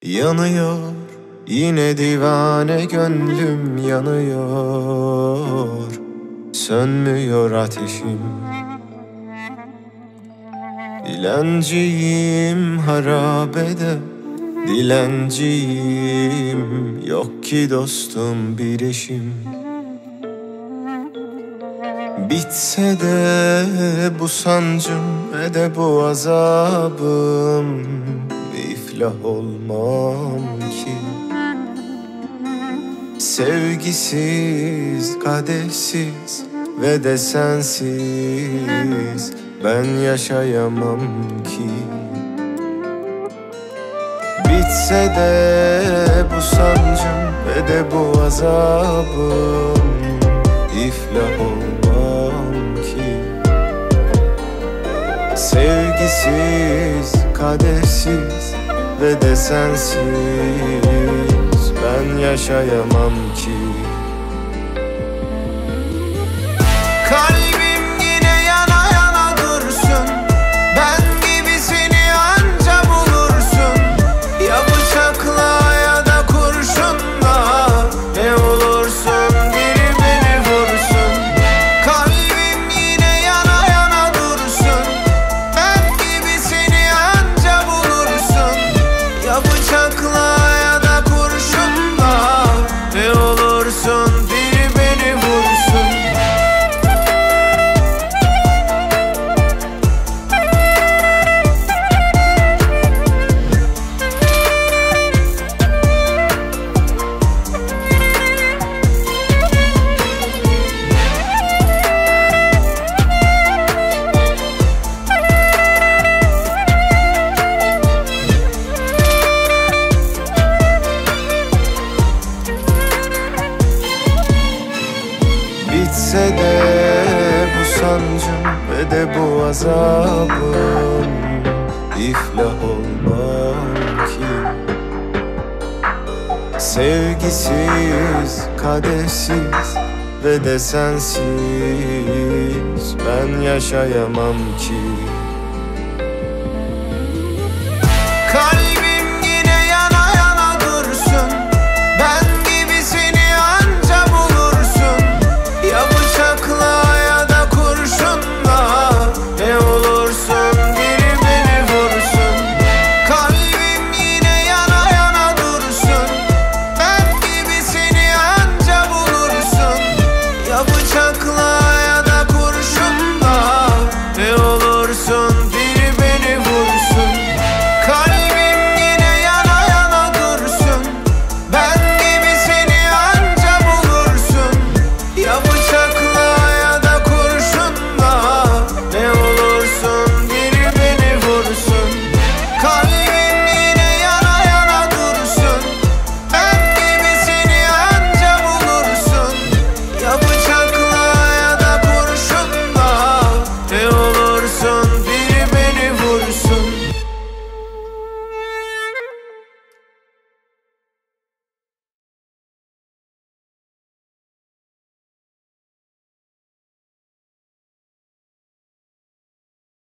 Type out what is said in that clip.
Yanıyor, yine divane gönlüm yanıyor. Sönmüyor ateşim. Dilenciyim harabede, dilenciyim. Yok ki dostum bir eşim. Bitse de bu sancım ve de bu azabım, iflah olmam ki. Sevgisiz, kadehsiz ve de sensiz ben yaşayamam ki. Bitse de bu sancım ve de bu azabım, iflah olmam ki. Sevgisiz, kadehsiz ve de sensiz ben yaşayamam ki. Kalbim yine yana yana dursun, ben gibisini anca bulursun. Ya bıçakla ya da kurşunla, ne olursun biri beni vursun. Kalbim yine yana yana dursun, ben gibisini anca bulursun. Ya bıçakla ya da kurşunla, ne olursun biri beni vursun. Bitse de bu sancım ve de bu azabım, iflah olmam ki. Sevgisiz, kadehsiz ve de sensiz ben yaşayamam ki.